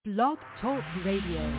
Blog Talk Radio.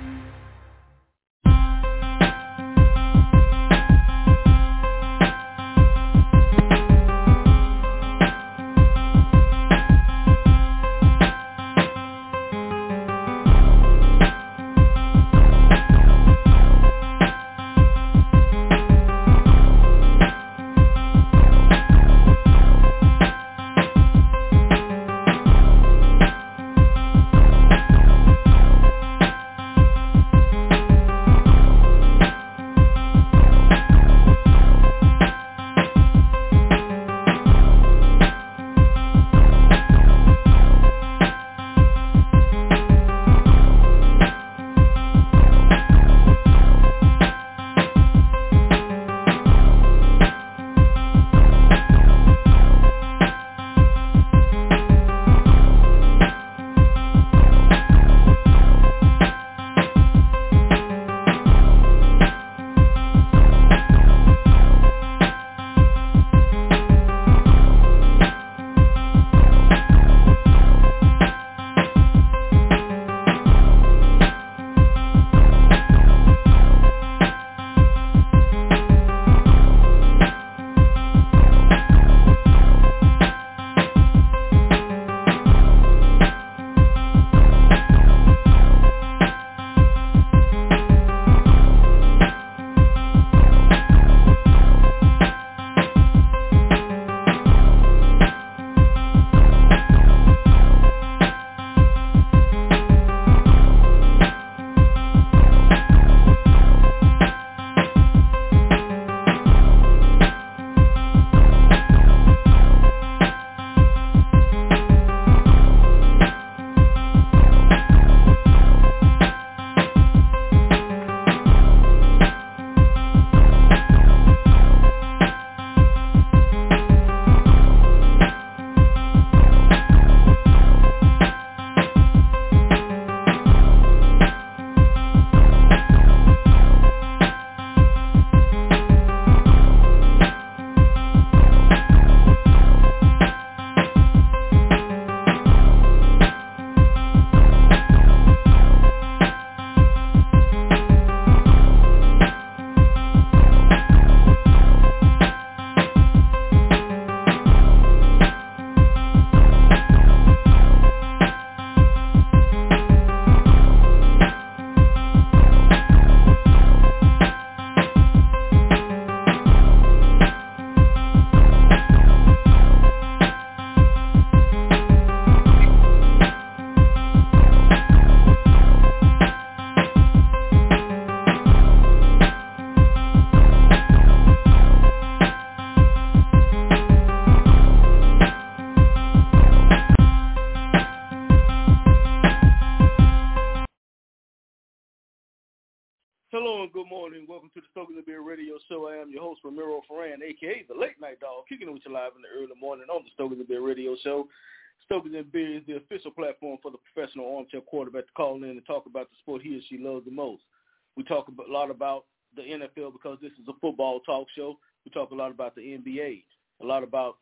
Hello and good morning. Welcome to the Stokers and Beer Radio Show. I am your host, Ramiro Ferran, a.k.a. the Late Night Dog, kicking it with you live in the early morning on the Stokers and Beer Radio Show. Stokers and Beer is the official platform for the professional armchair quarterback to call in and talk about the sport he or she loves the most. We talk a lot about the NFL because this is a football talk show. We talk a lot about the NBA, a lot about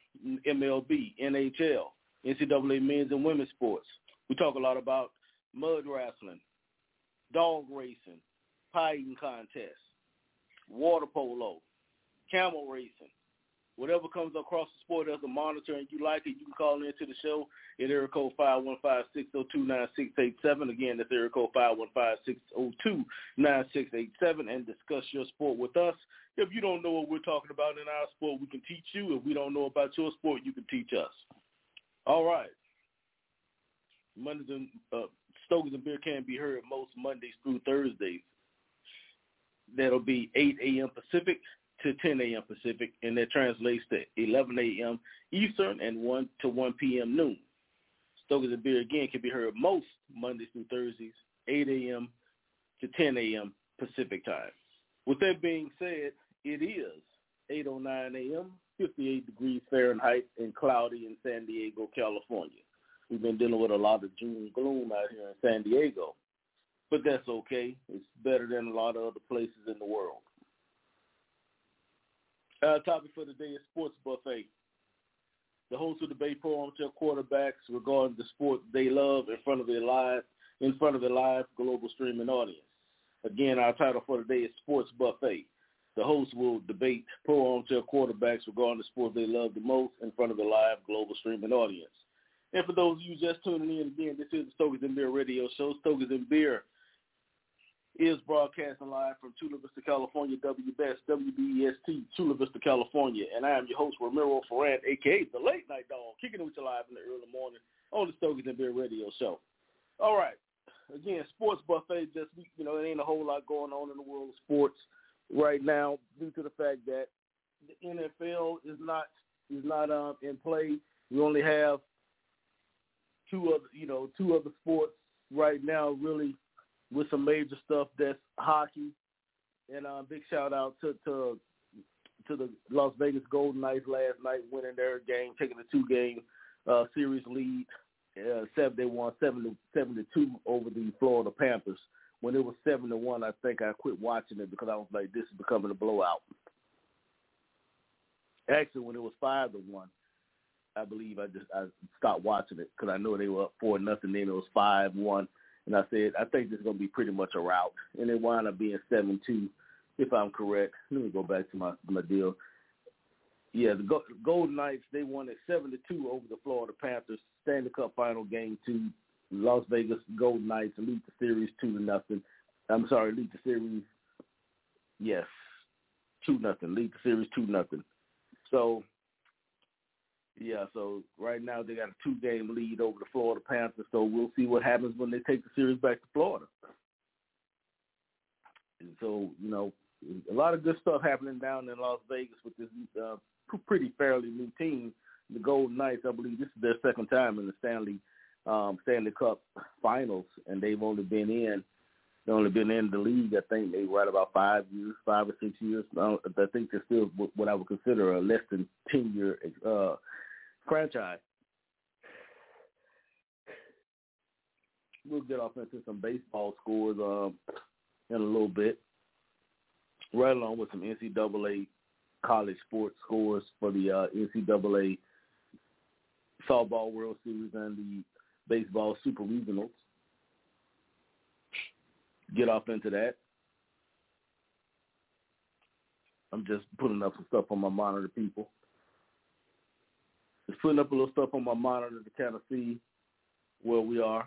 MLB, NHL, NCAA men's and women's sports. We talk a lot about mud wrestling, dog racing, pie eating contest, water polo, camel racing, whatever comes across the sport as a monitor and you like it, you can call into the show at area code 515-602-9687. Again, that's area code 515-602-9687 and discuss your sport with us. If you don't know what we're talking about in our sport, we can teach you. If we don't know about your sport, you can teach us. All right. Mondays and Stokers and Beer can be heard most Mondays through Thursdays. That'll be 8 a.m. Pacific to 10 a.m. Pacific, and that translates to 11 a.m. Eastern and 1 to 1 p.m. noon. Stokers and Beer, again, can be heard most Mondays through Thursdays, 8 a.m. to 10 a.m. Pacific time. With that being said, it is 8:09 a.m., 58 degrees Fahrenheit, and cloudy in San Diego, California. We've been dealing with a lot of June gloom out here in San Diego. But that's okay. It's better than a lot of other places in the world. Our topic for today is Sports Buffet. The hosts of the Bay Pro Armchair Quarterbacks regarding the sport they love in front of their live in front of a live global streaming audience. Again, our title for today is Sports Buffet. The hosts will debate pro armchair quarterbacks regarding the sport they love the most in front of a live global streaming audience. And for those of you just tuning in, again, this is the Stogies and Beer radio show. Stogies and Beer is broadcasting live from Chula Vista, California, WBEST, Chula Vista, California. And I am your host, Ramiro Ferran, a.k.a. the Late Night Dog, kicking it with you live in the early morning on the Stogies and Beer radio show. All right. Again, Sports Buffet, just, it ain't a whole lot going on in the world of sports right now due to the fact that the NFL is not in play. We only have two other sports right now, really, with some major stuff. That's hockey, and big shout out to the Las Vegas Golden Knights last night, winning their game, taking a 2-game series lead. They won 7-2 over the Florida Panthers. When it was 7-1, I think I quit watching it because I was like, this is becoming a blowout. Actually, when it was 5-1, I believe I stopped watching it because I know they were up 4-0. Then it was 5-1, and I said, I think this is going to be pretty much a rout. And it wound up being 7-2, if I'm correct. Let me go back to my deal. Yeah, the Golden Knights, they won it 7-2 over the Florida Panthers. Stanley Cup Final Game 2. Las Vegas Golden Knights lead the series 2-0. I'm sorry, lead the series. Yes, 2-0. Lead the series 2-0. So, yeah. So right now they got a 2-game lead over the Florida Panthers. So we'll see what happens when they take the series back to Florida. And so a lot of good stuff happening down in Las Vegas with this pretty fairly new team, the Golden Knights. I believe this is their second time in the Stanley Cup Finals, and they've only been in the league. I think they right about 5 or 6 years. I think they're still what I would consider a less than 10-year franchise. We'll get off into some baseball scores in a little bit, right along with some NCAA college sports scores for the NCAA Softball World Series and the Baseball Super Regionals. Get off into that. I'm just putting up some stuff on my monitor, people. Just putting up a little stuff on my monitor to kind of see where we are.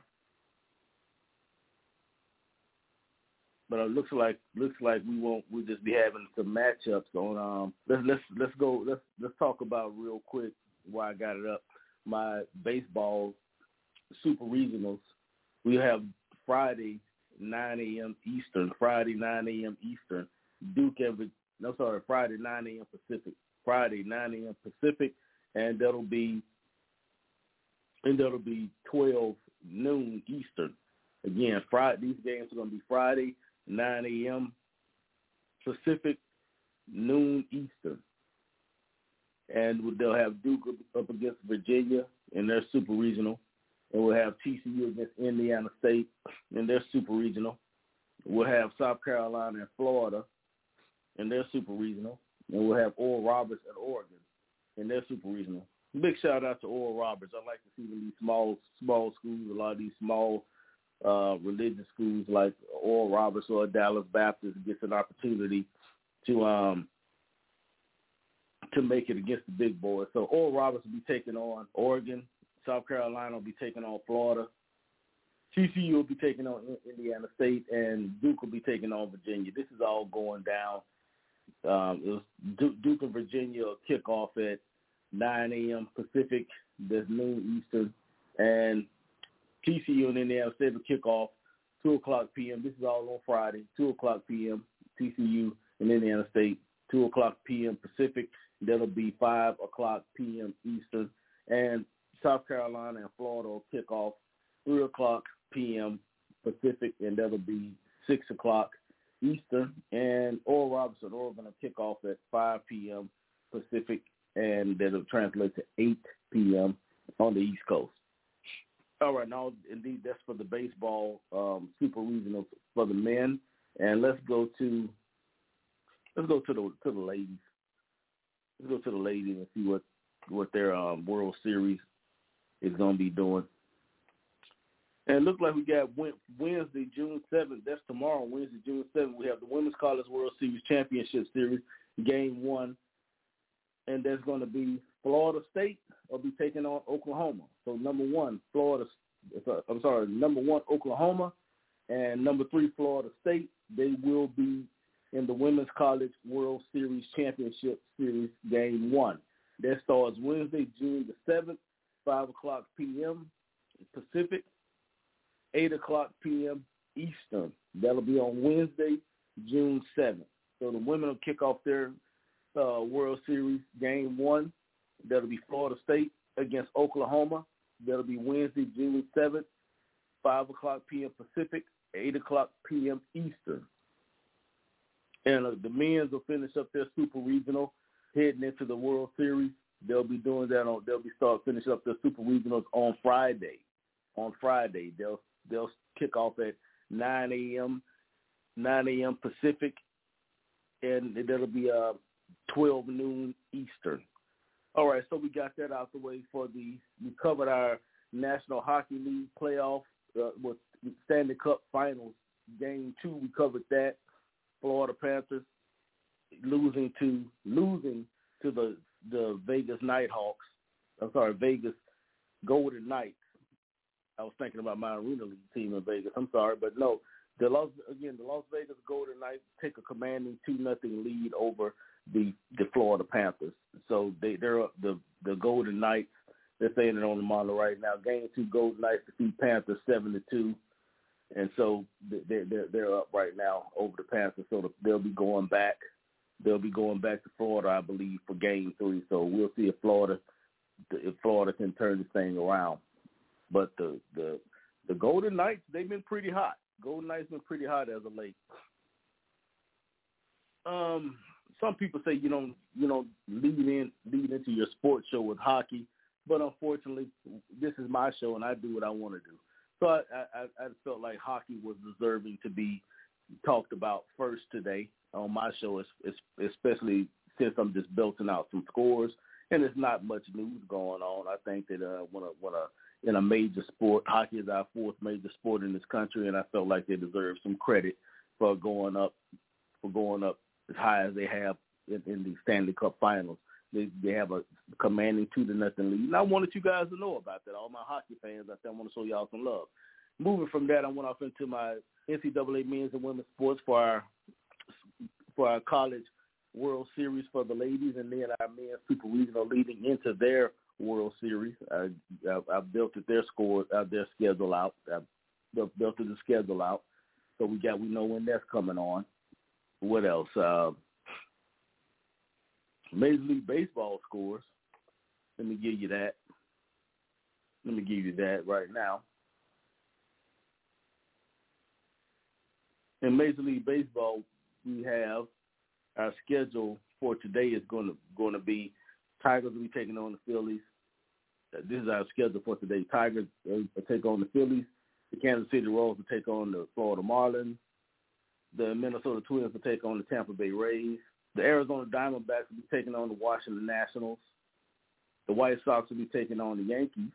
But it looks like we'll just be having some matchups on. Let's talk about real quick why I got it up. My baseball Super Regionals. We have Friday 9 a.m. Eastern. Friday 9 a.m. Eastern. Friday 9 a.m. Pacific. Friday 9 a.m. Pacific, and that'll be 12 noon Eastern. Again, these games are going to be Friday 9 a.m. Pacific, noon Eastern. And they'll have Duke up against Virginia in their Super Regional. And we'll have TCU against Indiana State in their Super Regional. We'll have South Carolina and Florida in their Super Regional. And we'll have Oral Roberts and Oregon in their Super Regional. Big shout out to Oral Roberts. I like to see these small schools, a lot of these small religious schools like Oral Roberts or Dallas Baptist gets an opportunity to make it against the big boys. So Oral Roberts will be taking on Oregon. South Carolina will be taking on Florida. TCU will be taking on Indiana State, and Duke will be taking on Virginia. This is all going down. Duke and Virginia will kick off at 9 a.m. Pacific, that's noon Eastern, and TCU and Indiana State will kick off 2 o'clock p.m. This is all on Friday, 2 o'clock p.m. TCU and Indiana State, 2 o'clock p.m. Pacific. That'll be 5 o'clock p.m. Eastern. And South Carolina and Florida will kick off 3 o'clock p.m. Pacific, and that'll be 6 o'clock Eastern. And Oral Roberts and Oregon will kick off at 5 p.m. Pacific, and that'll translate to 8 p.m. on the East Coast. All right, now, indeed, that's for the baseball Super Regionals for the men. And let's go to the ladies. Let's go to the ladies and see what their World Series is going to be doing. And it looks like we got Wednesday, June 7th. That's tomorrow, Wednesday, June 7th. We have the Women's College World Series Championship Series, Game 1. And there's going to be Florida State will be taking on Oklahoma. So number one, Oklahoma, and number 3, Florida State. They will be in the Women's College World Series Championship Series Game 1. That starts Wednesday, June the 7th, 5 o'clock p.m. Pacific, 8 o'clock p.m. Eastern. That'll be on Wednesday, June 7th. So the women will kick off their World Series Game 1. That'll be Florida State against Oklahoma. That'll be Wednesday, June 7th, 5 o'clock p.m. Pacific, 8 o'clock p.m. Eastern. And the men's will finish up their Super Regional heading into the World Series. They'll be doing that finishing up their Super Regionals on Friday. On Friday, they'll kick off at 9 a.m. Pacific, and that'll be 12 noon Eastern. All right, so we got that out the way we covered our National Hockey League playoff with Stanley Cup Finals. Game 2, we covered that. Florida Panthers losing to the Vegas Nighthawks. Vegas Golden Knights. I was thinking about my Arena League team in Vegas. I'm sorry, but no. The Las Vegas Golden Knights take a commanding 2-0 lead over the Florida Panthers. So they're up, the Golden Knights. They're saying it on the monitor right now. Game 2, Golden Knights defeat Panthers 7-2, and so they're up right now over the Panthers. So they'll be going back. They'll be going back to Florida, I believe, for Game 3. So we'll see if Florida can turn this thing around. But the Golden Knights, they've been pretty hot. Golden Knights been pretty hot as of late. Some people say you don't lead into your sports show with hockey, but unfortunately, this is my show and I do what I want to do. So I felt like hockey was deserving to be talked about first today on my show, especially since I'm just belting out some scores and there's not much news going on. I think that in a major sport, hockey is our 4th major sport in this country, and I felt like they deserve some credit for going up as high as they have in the Stanley Cup Finals. They have a commanding 2-0 lead. And I wanted you guys to know about that. All my hockey fans out there, I want to show y'all some love. Moving from that, I went off into my NCAA men's and women's sports for our college World Series for the ladies, and then our men's Super Regional leading into their World Series. I built their schedule out. I built the schedule out. So we know when that's coming on. What else? Major League Baseball scores. Let me give you that. Right now. In Major League Baseball, we have our schedule for today is going to be Tigers will be taking on the Phillies. This is our schedule for today. Tigers will take on the Phillies. The Kansas City Royals will take on the Florida Marlins. The Minnesota Twins will take on the Tampa Bay Rays. The Arizona Diamondbacks will be taking on the Washington Nationals. The White Sox will be taking on the Yankees.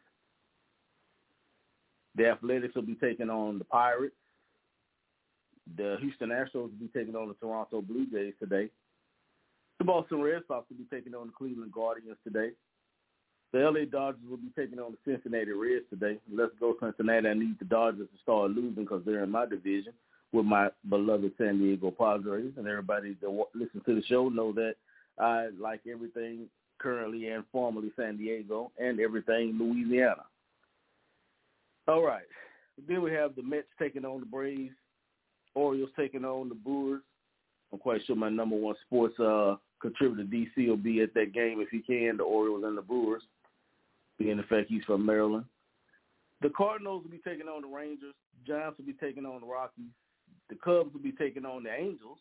The Athletics will be taking on the Pirates. The Houston Astros will be taking on the Toronto Blue Jays today. The Boston Red Sox will be taking on the Cleveland Guardians today. The LA Dodgers will be taking on the Cincinnati Reds today. Let's go Cincinnati. I need the Dodgers to start losing because they're in my division with my beloved San Diego Padres. And everybody that listens to the show know that I like everything currently and formerly San Diego and everything Louisiana. All right. Then we have the Mets taking on the Braves. Orioles taking on the Brewers. I'm quite sure my number one sports contributor, DC, will be at that game if he can, the Orioles and the Brewers, being the fact he's from Maryland. The Cardinals will be taking on the Rangers. Giants will be taking on the Rockies. The Cubs will be taking on the Angels.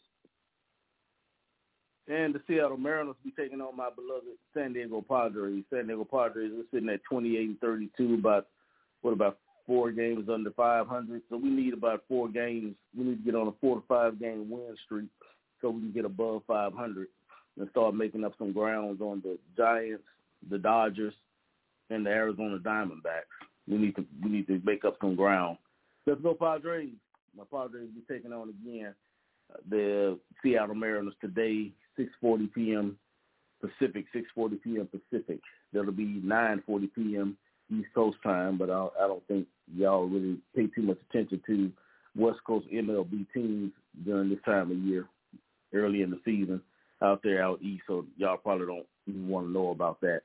And the Seattle Mariners will be taking on my beloved San Diego Padres. San Diego Padres are sitting at 28-32, about 4 games under 500. So we need about 4 games. We need to get on a 4 to 5 game win streak so we can get above 500 and start making up some grounds on the Giants, the Dodgers, and the Arizona Diamondbacks. We need to make up some ground. Let's go Padres. My Padres will be taking on again the Seattle Mariners today, 6:40 p.m. Pacific, 6:40 p.m. Pacific. That'll be 9:40 p.m. East Coast time, but I don't think y'all really pay too much attention to West Coast MLB teams during this time of year, early in the season out east, so y'all probably don't even want to know about that.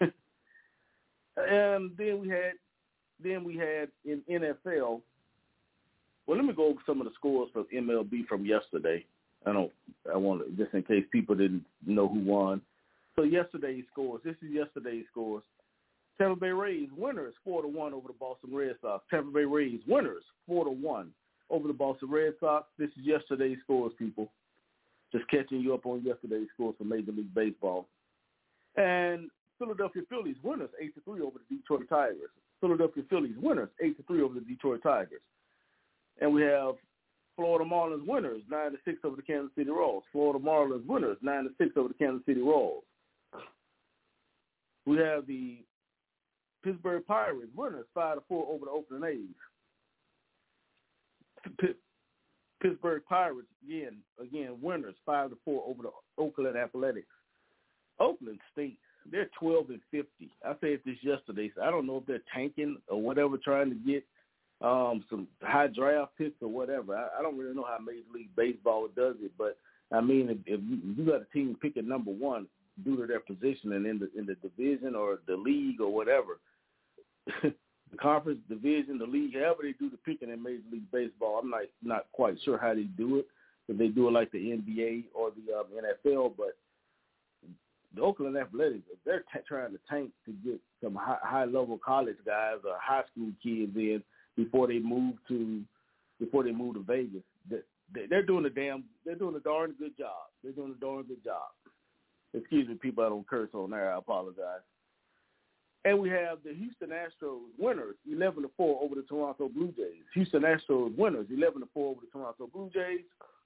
And then we had in NFL. Well, let me go over some of the scores for MLB from yesterday. I want to, just in case people didn't know who won. So yesterday's scores. This is yesterday's scores. Tampa Bay Rays winners 4-1 over the Boston Red Sox. Tampa Bay Rays winners 4-1 over the Boston Red Sox. This is yesterday's scores, people. Just catching you up on yesterday's scores for Major League Baseball. And Philadelphia Phillies winners 8-3 over the Detroit Tigers. Philadelphia Phillies winners 8-3 over the Detroit Tigers. And we have Florida Marlins winners 9-6 over the Kansas City Royals. Florida Marlins winners 9-6 over the Kansas City Royals. We have the Pittsburgh Pirates winners 5-4 over the Oakland A's. Pittsburgh Pirates again winners 5-4 over the Oakland Athletics. Oakland State, they're 12-50. I said this yesterday. So I don't know if they're tanking or whatever, trying to get some high draft picks or whatever. I don't really know how Major League Baseball does it, but I mean, if you got a team picking number one due to their positioning in the division or the league or whatever, the conference, division, the league, however they do the picking in Major League Baseball, I'm not quite sure how they do it. If they do it like the NBA or the NFL, but the Oakland Athletics, they're trying to tank to get some high-level college guys or high school kids in before they move to Vegas. They're doing a darn good job. They're doing a darn good job. Excuse me, people, I don't curse on there. I apologize. And we have the Houston Astros winners 11-4 over the Toronto Blue Jays. Houston Astros winners 11-4 over the Toronto Blue Jays.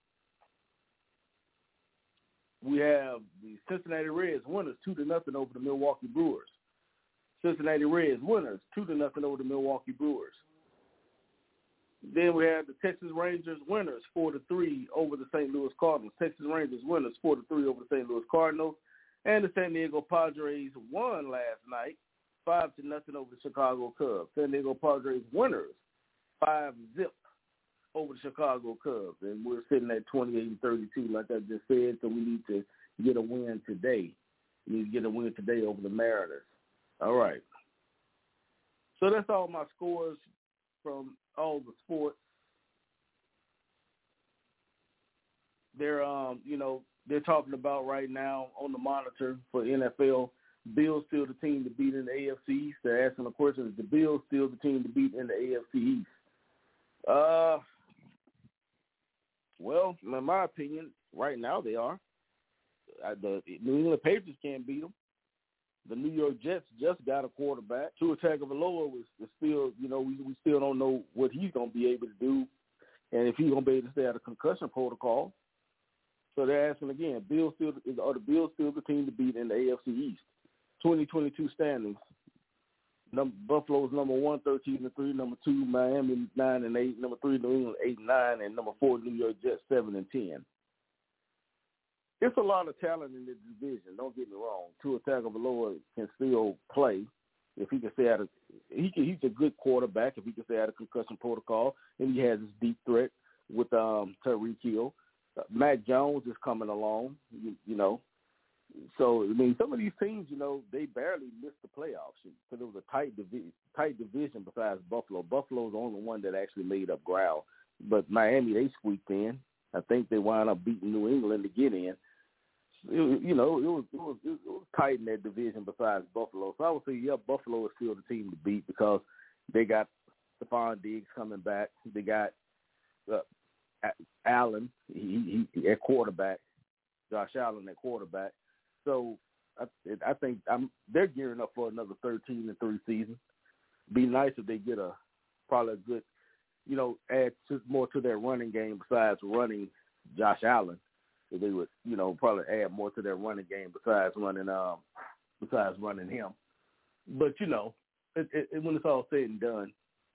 We have the Cincinnati Reds winners 2-0 over the Milwaukee Brewers. Cincinnati Reds winners 2-0 over the Milwaukee Brewers. Then we have the Texas Rangers winners 4-3 over the St. Louis Cardinals. Texas Rangers winners 4-3 over the St. Louis Cardinals. And the San Diego Padres won last night 5-0 over the Chicago Cubs. San Diego Padres winners 5-0 over the Chicago Cubs. And we're sitting at 28-32 like I just said, so we need to get a win today. We need to get a win today over the Mariners. All right. So that's all my scores from all the sports. They're talking about right now on the monitor for NFL, Bills still the team to beat in the AFC East. They're asking the question, is the Bills still the team to beat in the AFC East? Well, in my opinion, right now they are. The New England Patriots can't beat them. The New York Jets just got a quarterback. Tua Tagovailoa was still, we still don't know what he's going to be able to do and if he's going to be able to stay out of concussion protocol. So they're asking again, are the Bills still the team to beat in the AFC East? 2022 standings. Buffalo's number 1, 13-3. Number 2, Miami 9-8. Number 3, New England 8-9, and number 4, New York Jets 7-10. It's a lot of talent in this division. Don't get me wrong. Tua Tagovailoa can still play if he can stay out of. He's a good quarterback if he can stay out of concussion protocol, and he has his deep threat with Tyreek Hill. Mac Jones is coming along. So, I mean, some of these teams, they barely missed the playoffs because it was a tight division besides Buffalo. Buffalo's the only one that actually made up ground. But Miami, they squeaked in. I think they wound up beating New England to get in. It was tight in that division besides Buffalo. So I would say, yeah, Buffalo is still the team to beat because they got Stephon Diggs coming back. They got Allen, he at quarterback, Josh Allen at quarterback. So I think they're gearing up for another 13-3 season. Be nice if they get probably a good, add more to their running game besides running Josh Allen. If they would, probably add more to their running game besides running him. But when it's all said and done,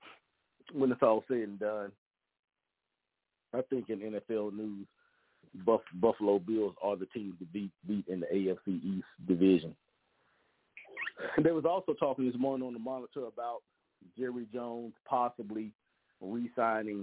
I think in NFL news, Buffalo Bills are the team to beat in the AFC East division. And they was also talking this morning on the monitor about Jerry Jones possibly re-signing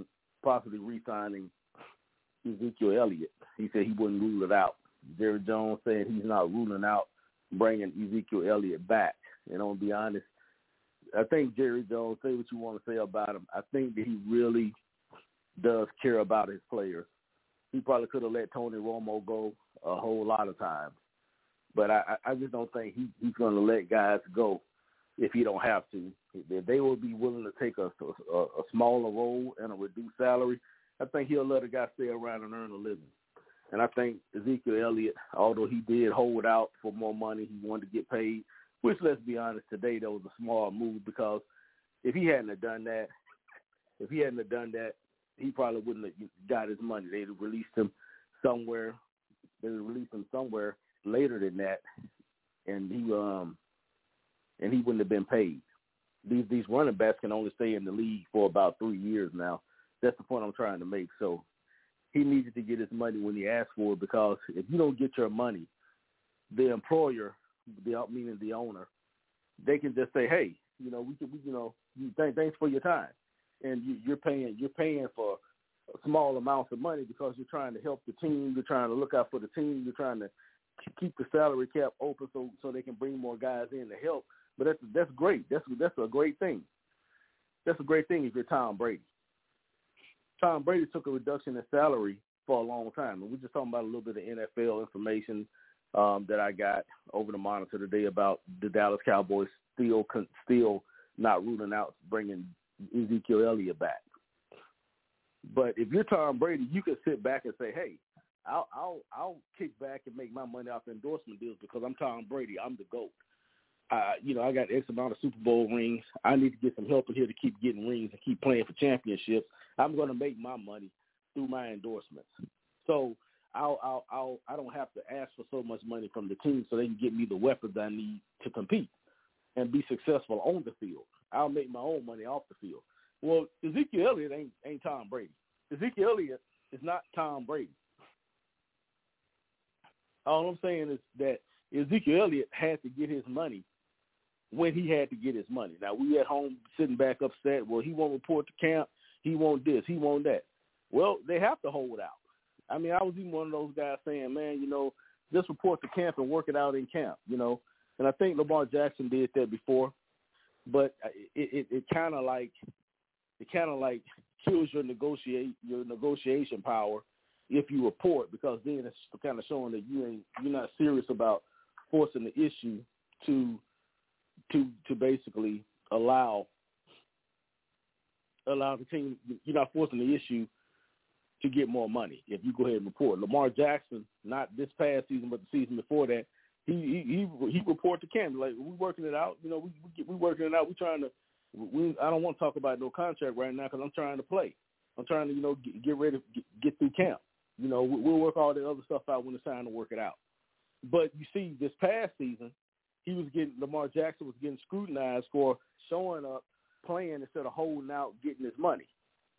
Ezekiel Elliott. He said he wouldn't rule it out. Jerry Jones said he's not ruling out bringing Ezekiel Elliott back. And I'll be honest, I think Jerry Jones, say what you want to say about him, I think that he really does care about his players. He probably could have let Tony Romo go a whole lot of times. But I just don't think he's going to let guys go if he don't have to. If they will be willing to take a smaller role and a reduced salary, I think he'll let a guy stay around and earn a living. And I think Ezekiel Elliott, although he did hold out for more money, he wanted to get paid, which, let's be honest, today that was a small move because if he hadn't have done that, he probably wouldn't have got his money. They'd have released him somewhere. Later than that, and he wouldn't have been paid. These running backs can only stay in the league for about 3 years now. That's the point I'm trying to make. So he needed to get his money when he asked for it, because if you don't get your money, the employer, meaning the owner, they can just say, hey, thanks for your time, and you're paying for small amounts of money because you're trying to help the team, you're trying to look out for the team, you're trying to keep the salary cap open so they can bring more guys in to help. But that's great. That's a great thing. That's a great thing if you're Tom Brady. Tom Brady took a reduction in salary for a long time, and we're just talking about a little bit of NFL information that I got over the monitor today about the Dallas Cowboys still not ruling out bringing Ezekiel Elliott back. But if you're Tom Brady, you can sit back and say, hey, I'll kick back and make my money off endorsement deals because I'm Tom Brady. I'm the GOAT. I got X amount of Super Bowl rings. I need to get some help in here to keep getting rings and keep playing for championships. I'm going to make my money through my endorsements. So I don't have to ask for so much money from the team so they can get me the weapons I need to compete and be successful on the field. I'll make my own money off the field. Well, Ezekiel Elliott ain't Tom Brady. Ezekiel Elliott is not Tom Brady. All I'm saying is that Ezekiel Elliott had to get his money when he had to get his money. Now, we at home sitting back upset. Well, he won't report to camp. He won't this. He won't that. Well, they have to hold out. I mean, I was even one of those guys saying, man, just report to camp and work it out in camp, And I think Lamar Jackson did that before, but it kind of like kills your negotiation power if you report, because then it's kind of showing that you're not serious about forcing the issue to basically allow the team. You're not forcing the issue to get more money if you go ahead and report. Lamar Jackson, not this past season but the season before that, he reported to camp like, we working it out. We working it out. I don't want to talk about no contract right now because I'm trying to play. I'm trying to get ready to get through camp. We'll work all the other stuff out when it's time to work it out. But you see, this past season, Lamar Jackson was getting scrutinized for showing up, playing instead of holding out, getting his money.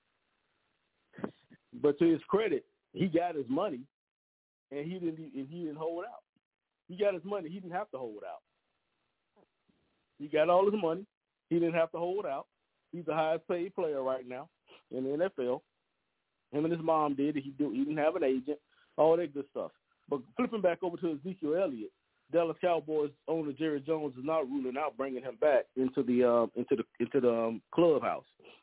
But to his credit, he got his money, and he didn't hold out. He got his money. He didn't have to hold out. He got all his money. He didn't have to hold out. He's the highest paid player right now in the NFL. Him and his mom did it. He didn't have an agent, all that good stuff. But flipping back over to Ezekiel Elliott, Dallas Cowboys owner Jerry Jones is not ruling out bringing him back into the clubhouse.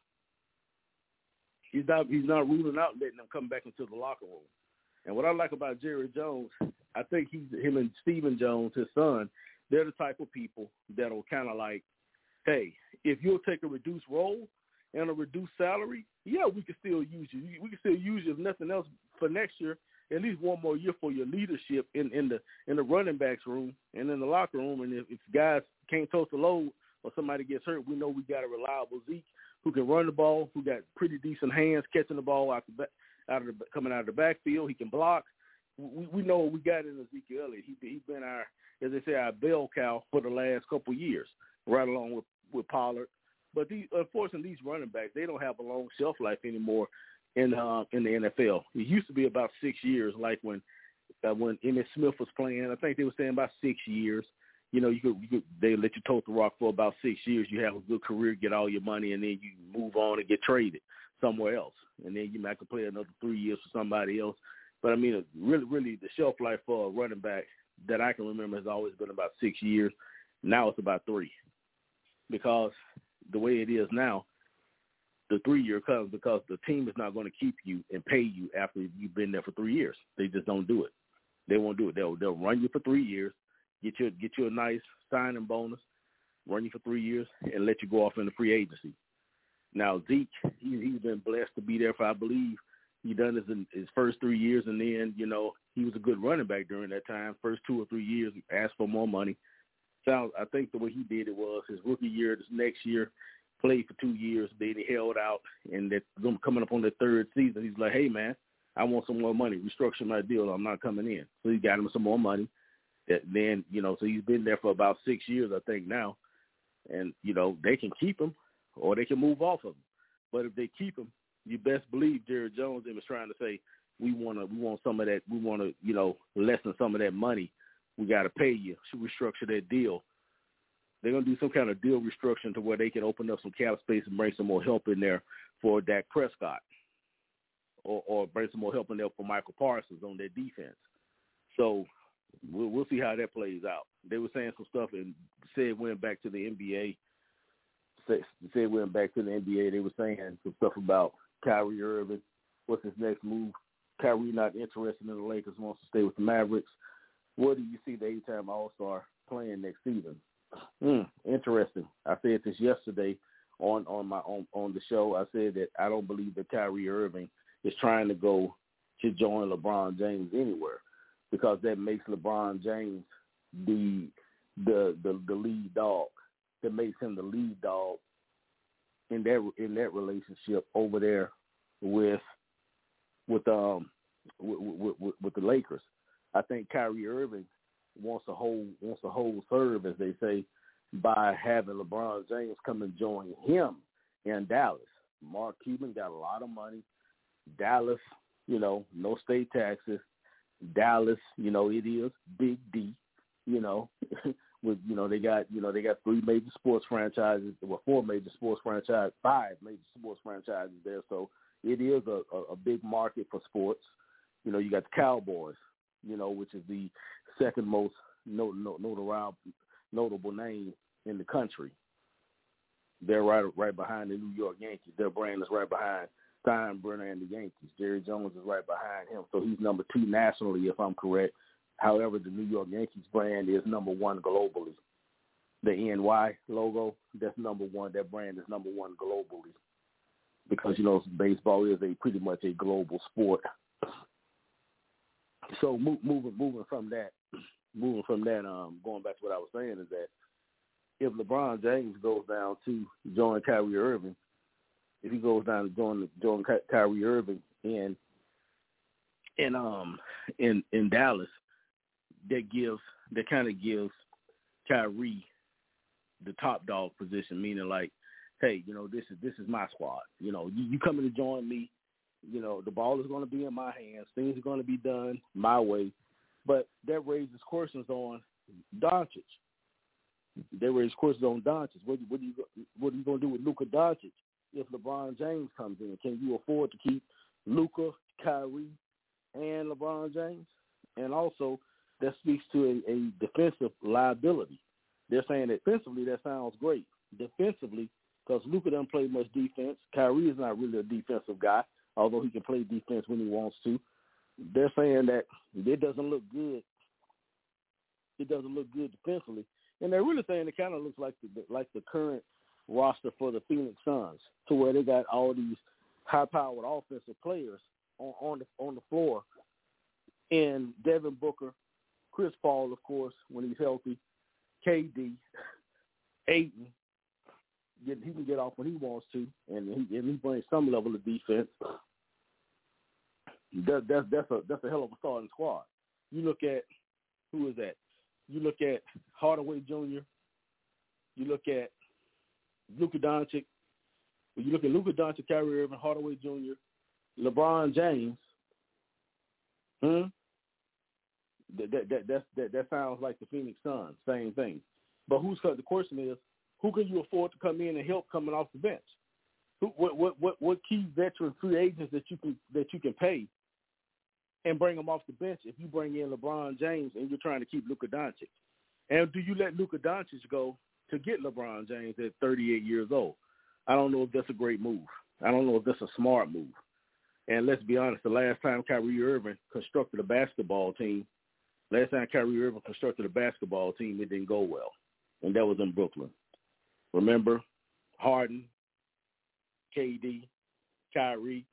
He's not ruling out letting him come back into the locker room. And what I like about Jerry Jones, I think him and Stephen Jones, his son, they're the type of people that'll kind of like, hey, if you'll take a reduced role and a reduced salary, yeah, we can still use you. We can still use you, if nothing else, for next year, at least one more year for your leadership in the running backs room and in the locker room. And if guys can't toast the load or somebody gets hurt, we know we got a reliable Zeke who can run the ball, who got pretty decent hands catching the ball coming out of the backfield. He can block. We know what we got in Ezekiel Elliott. He's been our, as they say, our bell cow for the last couple of years, right along with with Pollard. But unfortunately, these running backs, they don't have a long shelf life anymore in the NFL. It used to be about 6 years, like when Emmitt Smith was playing. I think they were saying about 6 years. You know, they let you tote the rock for about 6 years. You have a good career, get all your money, and then you move on and get traded somewhere else. And then you might have to play another 3 years for somebody else. But, I mean, really, the shelf life for a running back that I can remember has always been about 6 years. Now it's about 3. Because the way it is now, the 3 year comes because the team is not going to keep you and pay you after you've been there for 3 years. They just don't do it. They won't do it. They'll run you for 3 years, get you a nice signing bonus, run you for 3 years, and let you go off into free agency. Now, Zeke, he's been blessed to be there for, I believe, he done his first 3 years, and then, you know, he was a good running back during that time. First 2 or 3 years, he asked for more money. I think the way he did it was his rookie year, this next year, played for 2 years, then he held out, and they're coming up on the third season. He's like, hey, man, I want some more money. Restructure my deal. I'm not coming in. So he got him some more money. Then, you know, so he's been there for about 6 years, I think, now. And, you know, they can keep him or they can move off of him. But if they keep him, you best believe Jerry Jones was trying to say, we want some of that. We want to, you know, lessen some of that money. We got to pay you. Should restructure that deal. They're going to do some kind of deal restructuring to where they can open up some cap space and bring some more help in there for Dak Prescott or bring some more help in there for Michael Parsons on their defense. So we'll see how that plays out. They were saying some stuff and said went back to the NBA. They were saying some stuff about Kyrie Irving. What's his next move? Kyrie not interested in the Lakers, wants to stay with the Mavericks. Where do you see the 8-time All-Star playing next season? Interesting. I said this yesterday on the show. I said that I don't believe that Kyrie Irving is trying to go to join LeBron James anywhere, because that makes LeBron James the lead dog. That makes him the lead dog in that relationship over there with the Lakers. I think Kyrie Irving wants to hold serve, as they say, by having LeBron James come and join him in Dallas. Mark Cuban got a lot of money. Dallas, you know, no state taxes. Dallas, you know, it is Big D, you know. With, you know, they got 3 major sports franchises, well, 4 major sports franchises, 5 major sports franchises there. So it is a big market for sports. You know, you got the Cowboys, you know, which is the second most notable name in the country. They're right behind the New York Yankees. Their brand is right behind Steinbrenner and the Yankees. Jerry Jones is right behind him. So he's number 2 nationally, if I'm correct. However, the New York Yankees brand is number 1 globally. The NY logo, that's number 1. That brand is number 1 globally, because, you know, baseball is pretty much a global sport. So moving from that, going back to what I was saying is that if LeBron James goes down to join Kyrie Irving, if he goes down to join Kyrie Irving in Dallas, that kind of gives Kyrie the top dog position, meaning like, hey, you know, this is my squad. You know, you coming to join me. You know, the ball is going to be in my hands. Things are going to be done my way. But that raises questions on Doncic. What are you going to do with Luka Doncic if LeBron James comes in? Can you afford to keep Luka, Kyrie, and LeBron James? And also, that speaks to a defensive liability. They're saying that defensively, that sounds great. Defensively, because Luka doesn't play much defense. Kyrie is not really a defensive guy, although he can play defense when he wants to. They're saying that it doesn't look good. It doesn't look good defensively. And they're really saying it kind of looks like the current roster for the Phoenix Suns, to where they got all these high-powered offensive players on the floor. And Devin Booker, Chris Paul, of course, when he's healthy, KD, Ayton, he can get off when he wants to, and he brings some level of defense. That's a hell of a starting squad. You look at, who is that? You look at Hardaway Jr. You look at Luka Doncic, when you look at Luka Doncic, Kyrie Irving, Hardaway Jr., LeBron James, that sounds like the Phoenix Suns, same thing. But the question is, who can you afford to come in and help coming off the bench? What key veteran free agents that you can pay and bring them off the bench if you bring in LeBron James and you're trying to keep Luka Doncic? And do you let Luka Doncic go to get LeBron James at 38 years old? I don't know if that's a great move. I don't know if that's a smart move. And let's be honest, the last time Kyrie Irving constructed a basketball team, it didn't go well. And that was in Brooklyn. Remember, Harden, KD, Kyrie.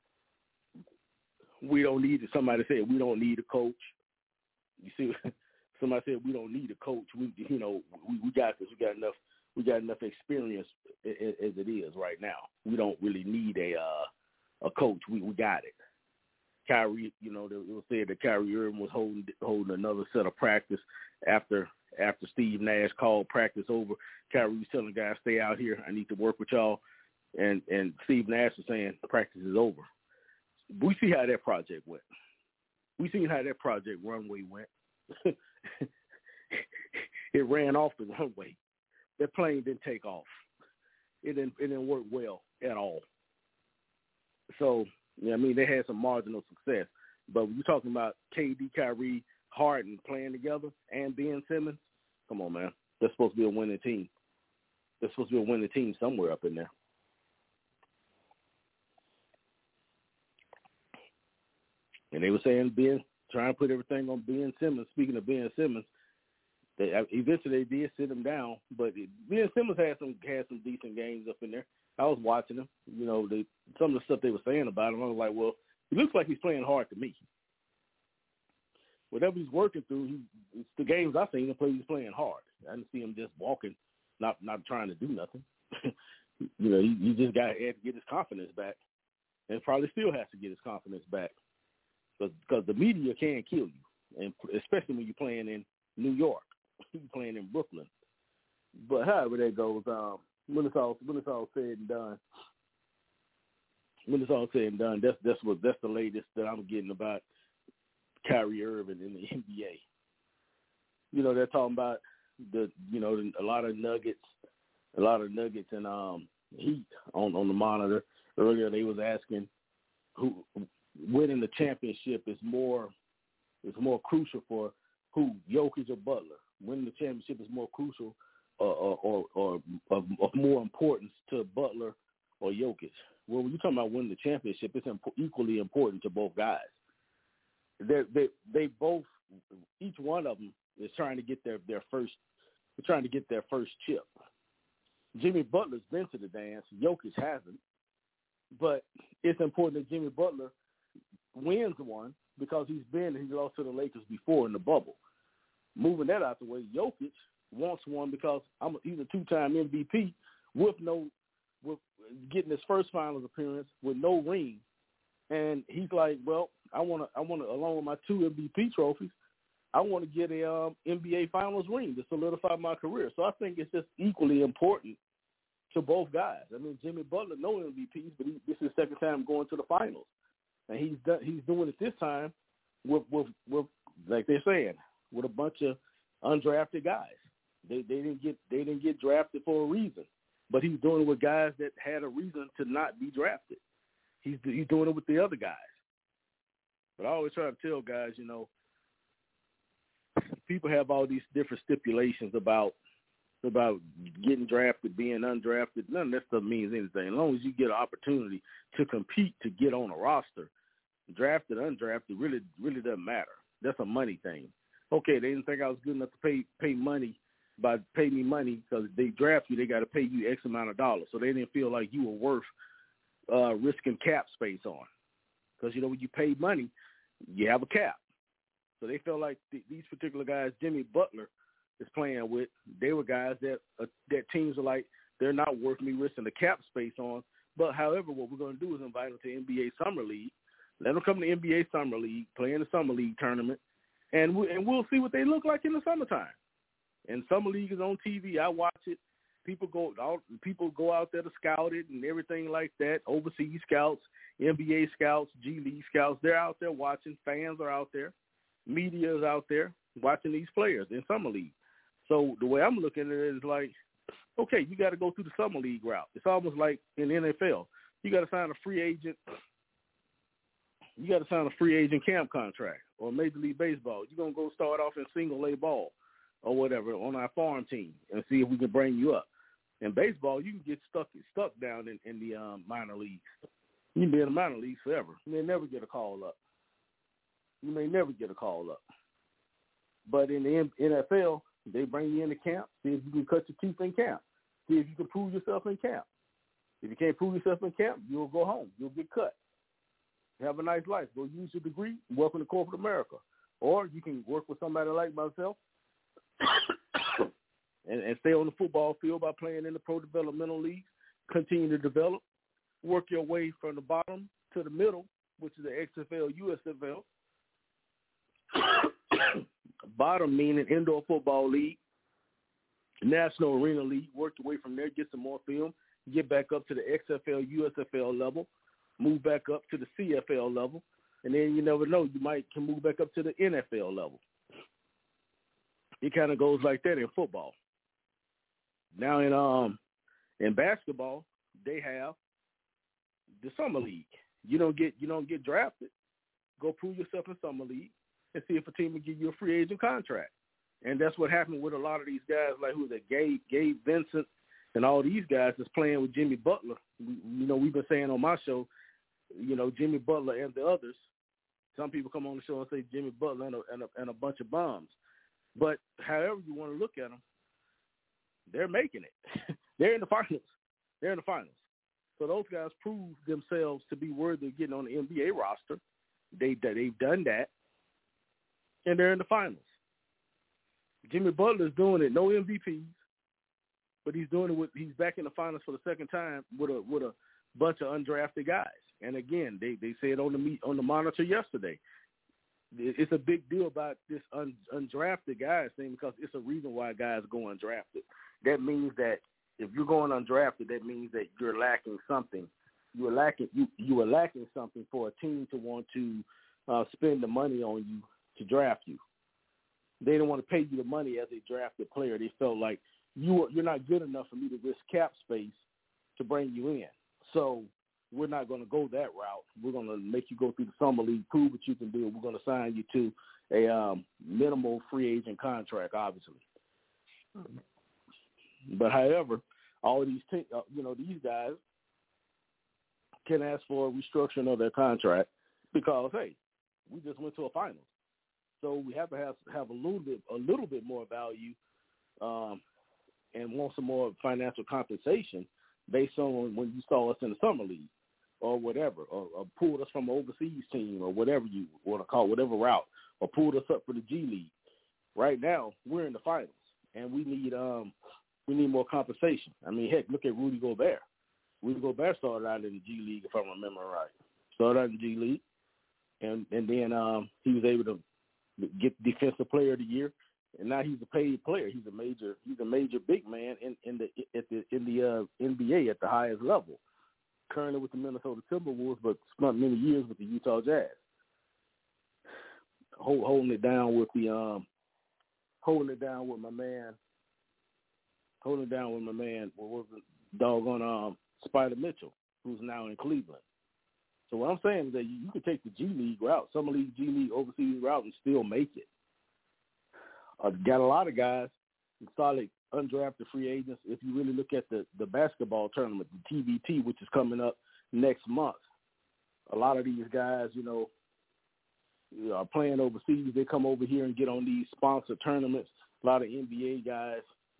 Somebody said we don't need a coach. You see, somebody said we don't need a coach. We got this. We got enough experience as it is right now. We don't really need a coach. We got it. Kyrie, it was said that Kyrie Irving was holding another set of practice after Steve Nash called practice over. Kyrie was telling the guys, stay out here. I need to work with y'all. And Steve Nash was saying the practice is over. We see how that project went. We seen how that project runway went. It ran off the runway. That plane didn't take off. It didn't work well at all. So, they had some marginal success. But when you're talking about KD, Kyrie, Harden playing together and Ben Simmons, come on, man. They're supposed to be a winning team. They're supposed to be a winning team somewhere up in there. And they were saying trying to put everything on Ben Simmons. Speaking of Ben Simmons, eventually they did sit him down, but Ben Simmons had some decent games up in there. I was watching him. Some of the stuff they were saying about him, I was like, well, he looks like he's playing hard to me. Whatever he's working through, the games I've seen him play, he's playing hard. I didn't see him just walking, not trying to do nothing. He just had to get his confidence back, and probably still has to get his confidence back. Because the media can kill you, and especially when you're playing in New York, you're playing in Brooklyn. But however that goes, when it's all said and done, that's the latest that I'm getting about Kyrie Irving in the NBA. They're talking about a lot of nuggets and Heat on the monitor. Earlier they was asking who winning the championship is more crucial for who, Jokic or Butler. Winning the championship is more crucial or of more importance to Butler or Jokic. Well, when you're talking about winning the championship, it's equally important to both guys. They both, each one of them is trying to get their first chip. Jimmy Butler's been to the dance. Jokic hasn't. But it's important that Jimmy Butler wins one because he lost to the Lakers before in the bubble. Moving that out the way, Jokic wants one because he's a two-time MVP with getting his first finals appearance with no ring. And he's like, well, I want to, along with my 2 MVP trophies, I want to get a NBA Finals ring to solidify my career. So I think it's just equally important to both guys. Jimmy Butler, no MVPs, but this is his second time going to the finals, and he's doing it this time with like they're saying, with a bunch of undrafted guys. They didn't get drafted for a reason, but he's doing it with guys that had a reason to not be drafted. He's doing it with the other guys. But I always try to tell guys, people have all these different stipulations about getting drafted, being undrafted. None of that stuff means anything. As long as you get an opportunity to compete to get on a roster, drafted, undrafted, really doesn't matter. That's a money thing. Okay, they didn't think I was good enough to pay me money because they draft you, they got to pay you X amount of dollars. So they didn't feel like you were worth risking cap space on. Because, when you pay money, you have a cap. So they felt like these particular guys, Jimmy Butler is playing with, they were guys that teams are like, they're not worth me risking the cap space on. But, however, what we're going to do is invite them to NBA Summer League, let them come to NBA Summer League, play in the Summer League tournament, and we'll see what they look like in the summertime. And Summer League is on TV. I watch it. People go out there to scout it and everything like that. Overseas scouts, NBA scouts, G League scouts, they're out there watching. Fans are out there. Media is out there watching these players in summer league. So the way I'm looking at it is like, okay, you got to go through the summer league route. It's almost like in the NFL. You got to sign a free agent. You got to sign a free agent camp contract, or Major League Baseball. You're gonna go start off in single A ball or whatever on our farm team and see if we can bring you up. In baseball, you can get stuck down in the minor leagues. You can be in the minor leagues forever. You may never get a call up. But in the NFL, they bring you into camp, see if you can cut your teeth in camp, see if you can prove yourself in camp. If you can't prove yourself in camp, you'll go home. You'll get cut. Have a nice life. Go use your degree. Welcome to corporate America. Or you can work with somebody like myself and stay on the football field by playing in the pro developmental leagues, continue to develop, work your way from the bottom to the middle, which is the XFL, USFL. Bottom meaning indoor football league, National Arena League, work your way from there, get some more film, get back up to the XFL, USFL level, move back up to the CFL level, and then you never know, you can move back up to the NFL level. It kind of goes like that in football. Now in basketball, they have the summer league. You don't get drafted. Go prove yourself in summer league and see if a team will give you a free agent contract. And that's what happened with a lot of these guys, like who's that, Gabe Vincent, and all these guys that's playing with Jimmy Butler. We've been saying on my show, Jimmy Butler and the others. Some people come on the show and say Jimmy Butler and a bunch of bombs. But however you want to look at them, they're making it. They're in the finals. So those guys proved themselves to be worthy of getting on the NBA roster. They've done that, and they're in the finals. Jimmy Butler's doing it, no MVPs, but he's doing it he's back in the finals for the second time with a bunch of undrafted guys. And again, they said on the monitor yesterday, it's a big deal about this undrafted guys thing because it's a reason why guys go undrafted. That means that if you're going undrafted, that means that you're lacking something. You are lacking something for a team to want to spend the money on you to draft you. They don't want to pay you the money as a drafted player. They felt like you're not good enough for me to risk cap space to bring you in. So we're not going to go that route. We're going to make you go through the summer league, prove what you can do. We're going to sign you to a minimal free agent contract, obviously. But however, all of these these guys can ask for a restructuring of their contract because, hey, we just went to a finals. So we have to have a little bit more value and want some more financial compensation based on when you saw us in the summer league or whatever, or pulled us from an overseas team or whatever you want to call it, whatever route, or pulled us up for the G League. Right now, we're in the finals, and we need more compensation. I mean, heck, look at Rudy Gobert. Rudy Gobert started out in the G League, if I remember right. Started out in the G League, and then he was able to get Defensive Player of the Year, and now he's a paid player. He's a major big man in the NBA at the highest level. Currently with the Minnesota Timberwolves, but spent many years with the Utah Jazz, holding it down with my man. What was it? Doggone Spider Mitchell, who's now in Cleveland. So what I'm saying is that you can take the G League route, Summer League, G League, overseas route, and still make it. Got a lot of guys, solid undrafted free agents. If you really look at the basketball tournament, the TBT, which is coming up next month, a lot of these guys, are playing overseas. They come over here and get on these sponsored tournaments. A lot of NBA guys,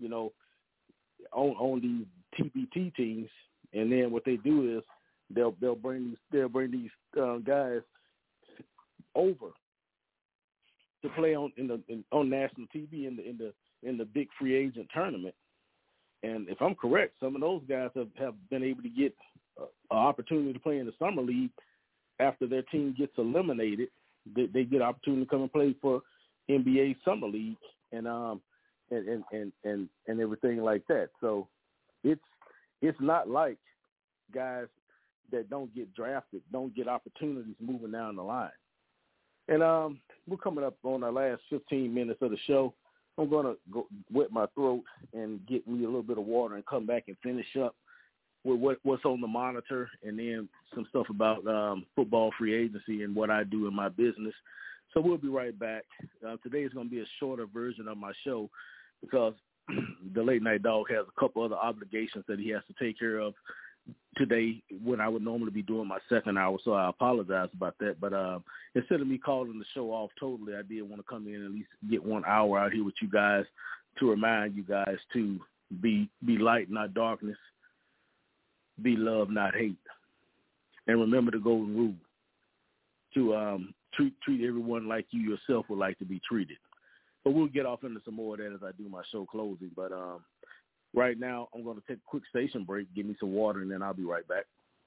on these TBT teams, and then what they do is they'll bring these guys over to play on national TV in the big free agent tournament. And if I'm correct, some of those guys have been able to get an opportunity to play in the summer league after their team gets eliminated. They get an opportunity to come and play for NBA summer league and everything like that. So it's not like guys that don't get drafted, don't get opportunities moving down the line. And we're coming up on our last 15 minutes of the show. I'm going to go wet my throat and get me a little bit of water and come back and finish up with what's on the monitor, and then some stuff about football free agency and what I do in my business. So we'll be right back. Today is going to be a shorter version of my show because the Late Night Dog has a couple other obligations that he has to take care of today when I would normally be doing my second hour, so I apologize about that. But instead of me calling the show off totally, I did want to come in and at least get 1 hour out here with you guys to remind you guys to be light, not darkness, be love, not hate, and remember the golden rule to treat everyone like you yourself would like to be treated. But we'll get off into some more of that as I do my show closing. But right now, I'm going to take a quick station break, give me some water, and then I'll be right back.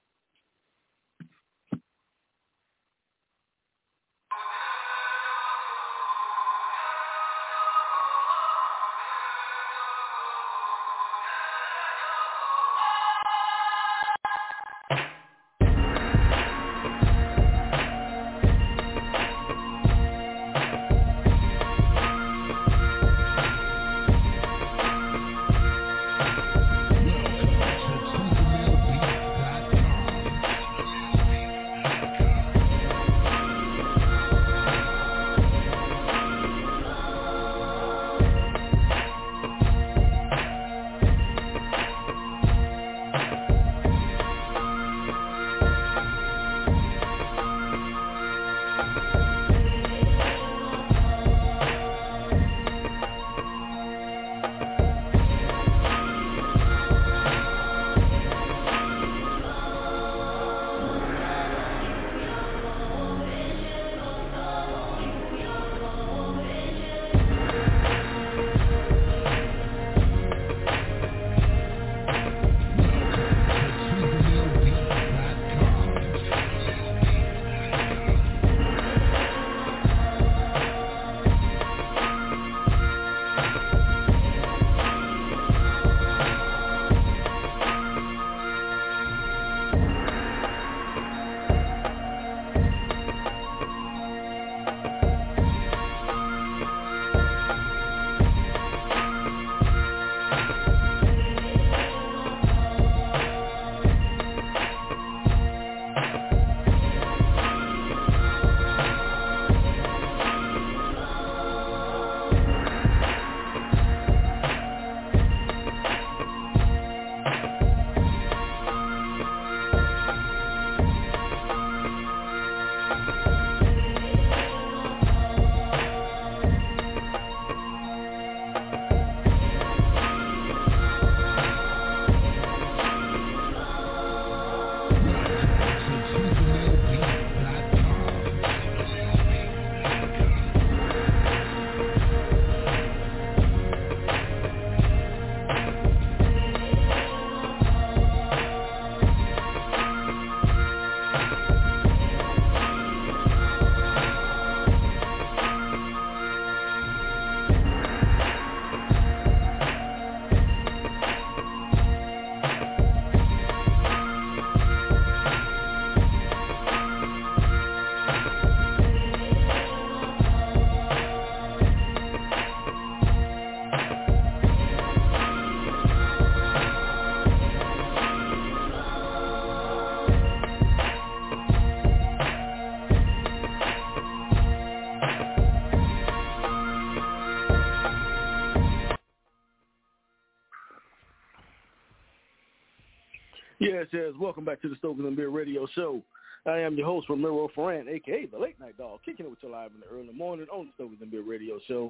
Yes. Welcome back to the Stokers and Beer Radio Show. I am your host, Ramiro Ferran, a.k.a. the Late Night Dog, kicking it with you live in the early morning on the Stokers and Beer Radio Show.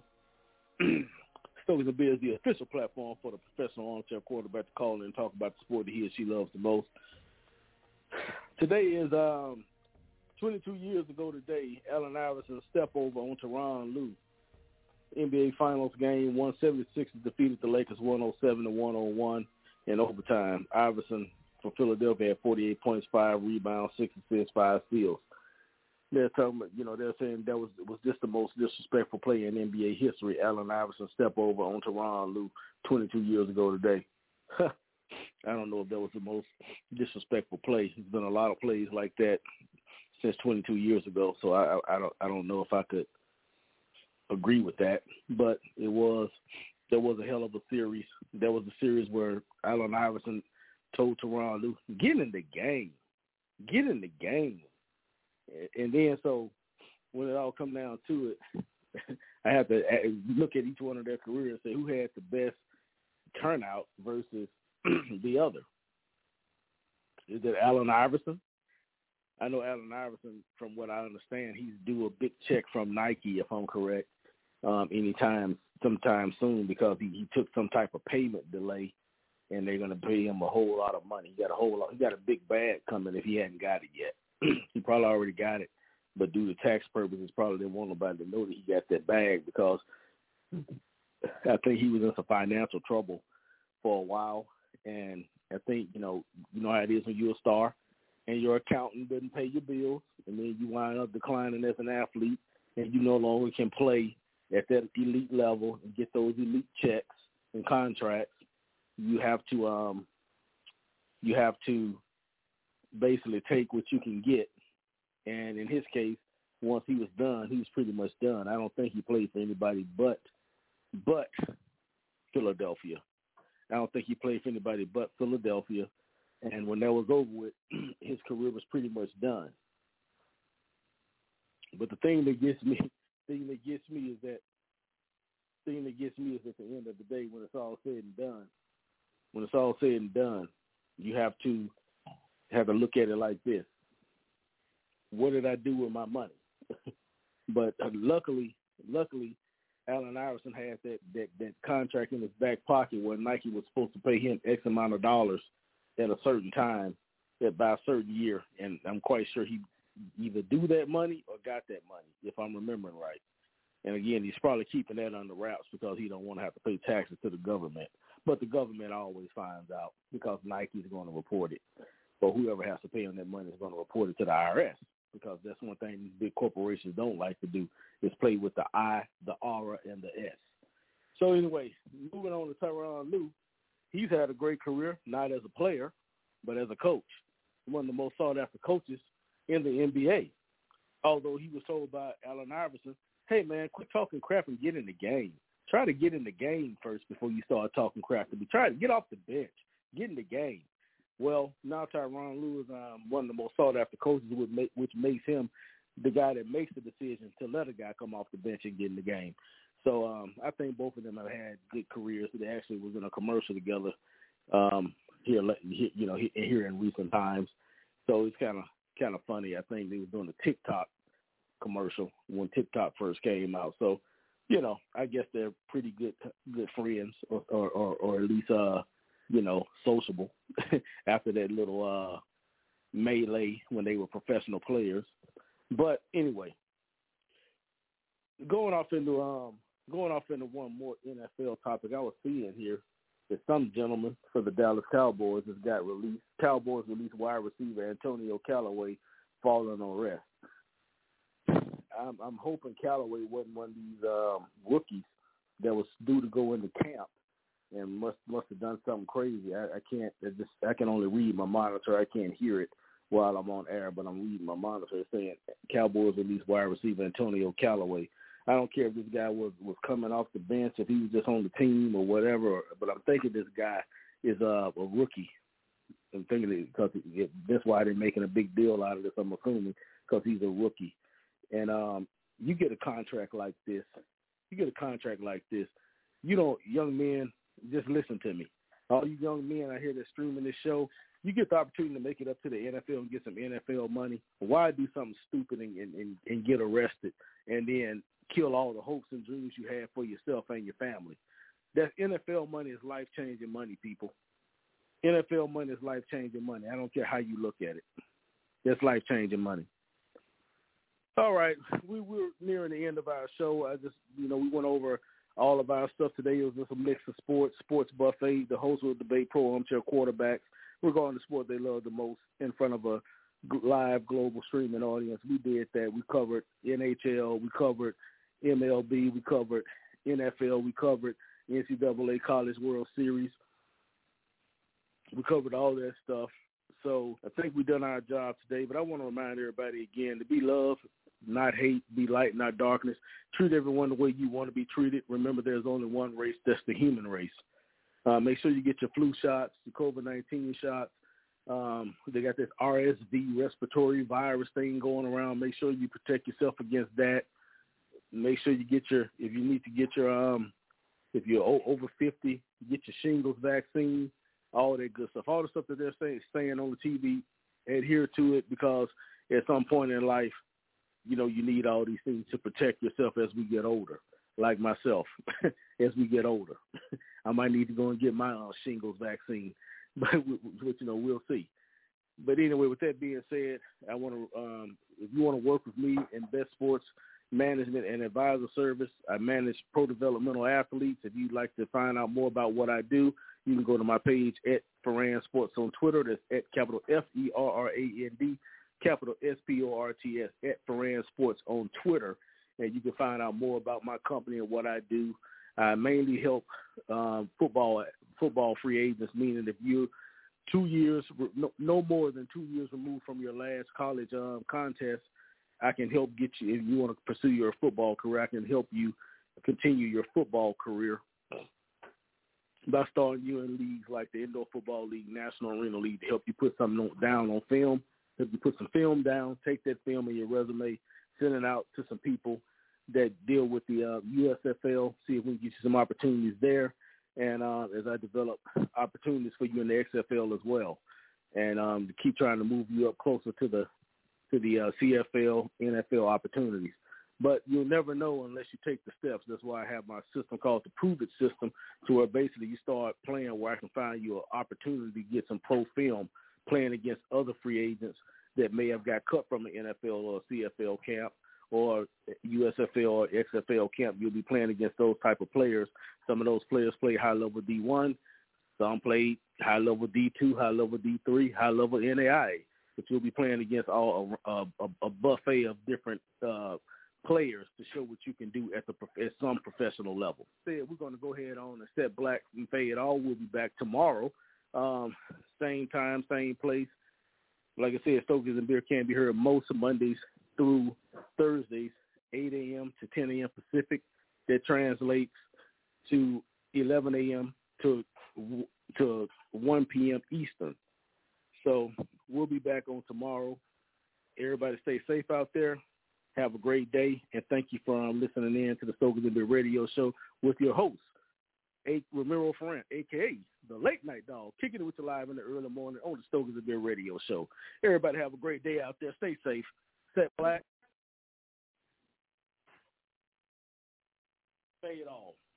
Stokers and Beer is the official platform for the professional armchair quarterback to call in and talk about the sport that he or she loves the most. Today is 22 years ago today, Allen Iverson stepped over on Tyronn Lue. NBA Finals game, 176 defeated the Lakers 107-101 in overtime. Iverson for Philadelphia had 48 points, 5 rebounds, 6 assists, 5 steals. They're talking about, they're saying that was just the most disrespectful play in NBA history. Allen Iverson stepped over on Tyronn Lue 22 years ago today. I don't know if that was the most disrespectful play. There's been a lot of plays like that since 22 years ago, so I don't know if I could agree with that. But there was a hell of a series. There was a series where Allen Iverson told Tyronn Lue, get in the game. And then so when it all come down to it, I have to look at each one of their careers and say who had the best turnout versus the other. Is it Allen Iverson? I know Allen Iverson, from what I understand, he's due a big check from Nike, if I'm correct, sometime soon, because he took some type of payment delay, and they're going to pay him a whole lot of money. He got a big bag coming if he hadn't got it yet. He probably already got it, but due to tax purposes, probably didn't want nobody to know that he got that bag, because I think he was in some financial trouble for a while. And I think, you know how it is when you're a star and your accountant doesn't pay your bills, and then you wind up declining as an athlete, and you no longer can play at that elite level and get those elite checks and contracts. You have to basically take what you can get. And in his case, once he was done, he was pretty much done. I don't think he played for anybody but Philadelphia. I don't think he played for anybody but Philadelphia. And when that was over with, his career was pretty much done. But the thing that gets me is at the end of the day, when it's all said and done, you have to look at it like this. What did I do with my money? But luckily, Allen Iverson had that contract in his back pocket where Nike was supposed to pay him X amount of dollars at a certain time, by a certain year. And I'm quite sure he either do that money or got that money, if I'm remembering right. And again, he's probably keeping that under wraps because he don't want to have to pay taxes to the government. But the government always finds out because Nike's going to report it. Or whoever has to pay him that money is going to report it to the IRS, because that's one thing these big corporations don't like to do, is play with the I, the R, and the S. So anyway, moving on to Tyronn Lue, he's had a great career, not as a player, but as a coach. One of the most sought-after coaches in the NBA. Although he was told by Allen Iverson, hey, man, quit talking crap and get in the game. Try to get in the game first before you start talking crap to me. Try to get off the bench. Get in the game. Well, now Tyronn Lue is one of the most sought-after coaches, which makes him the guy that makes the decision to let a guy come off the bench and get in the game. So I think both of them have had good careers. They actually was in a commercial together here in recent times. So it's kind of funny. I think they was doing a TikTok commercial when TikTok first came out. So, I guess they're pretty good friends, or at least sociable after that little melee when they were professional players. But anyway, going off into one more NFL topic, I was seeing here that some gentleman for the Dallas Cowboys has got released. Cowboys released wide receiver Antonio Callaway falling on rest. I'm hoping Callaway wasn't one of these rookies that was due to go into camp and must have done something crazy. I can only read my monitor. I can't hear it while I'm on air, but I'm reading my monitor saying Cowboys released wide receiver Antonio Callaway. I don't care if this guy was coming off the bench, if he was just on the team or whatever, but I'm thinking this guy is a rookie. I'm thinking it because that's why they're making a big deal out of this, I'm assuming, because he's a rookie. And you get a contract like this. Young men, just listen to me. All you young men out here that's streaming this show, you get the opportunity to make it up to the NFL and get some NFL money. Why do something stupid and get arrested and then kill all the hopes and dreams you have for yourself and your family? That NFL money is life-changing money, people. NFL money is life-changing money. I don't care how you look at it. That's life-changing money. All right, we're nearing the end of our show. I just, we went over all of our stuff today. It was just a mix of sports buffet. The host will debate pro armchair quarterbacks regarding the sport they love the most in front of a live global streaming audience. We did that. We covered NHL. We covered MLB. We covered NFL. We covered NCAA College World Series. We covered all that stuff. So I think we've done our job today, but I want to remind everybody again to be love, not hate, be light, not darkness. Treat everyone the way you want to be treated. Remember, there's only one race, that's the human race. Make sure you get your flu shots, your COVID-19 shots. They got this RSV, respiratory virus thing going around. Make sure you protect yourself against that. Make sure you get if you need to get your, if you're over 50, get your shingles vaccine, all that good stuff. All the stuff that they're saying on the TV, adhere to it, because at some point in life, you need all these things to protect yourself as we get older, like myself, as we get older. I might need to go and get my shingles vaccine, but we'll see. But anyway, with that being said, I want to, if you want to work with me in Best Sports Management and Advisor Service, I manage pro developmental athletes. If you'd like to find out more about what I do, you can go to my page at Ferrand Sports on Twitter. That's at capital FERRAND, capital SPORTS, at Ferrand Sports on Twitter. And you can find out more about my company and what I do. I mainly help football free agents, meaning if you're 2 years, no more than 2 years removed from your last college contest, I can help get you, if you want to pursue your football career, I can help you continue your football career by starting you in leagues like the Indoor Football League, National Arena League, to help you put something down on film, help you put some film down, take that film in your resume, send it out to some people that deal with the USFL, see if we can get you some opportunities there, and as I develop opportunities for you in the XFL as well, and to keep trying to move you up closer to the CFL, NFL opportunities. But you'll never know unless you take the steps. That's why I have my system called the Prove It system, to where basically you start playing where I can find you an opportunity to get some pro film playing against other free agents that may have got cut from the NFL or CFL camp or USFL or XFL camp. You'll be playing against those type of players. Some of those players play high-level D1. Some play high-level D2, high-level D3, high-level NAIA. But you'll be playing against a buffet of different players to show what you can do at some professional level. We're going to go ahead on and step black and fade all. We'll be back tomorrow, same time, same place. Like I said, Stogies and Beer can be heard most Mondays through Thursdays, 8 a.m. to 10 a.m. Pacific. That translates to 11 a.m. to 1 p.m. Eastern. So we'll be back on tomorrow. Everybody stay safe out there. Have a great day, and thank you for listening in to the Stogies and Beer Radio Show with your host, Ramiro Ferrand, a.k.a. the Late Night Dog, kicking it with you live in the early morning on the Stogies and Beer Radio Show. Everybody have a great day out there. Stay safe. Set black. Fade off.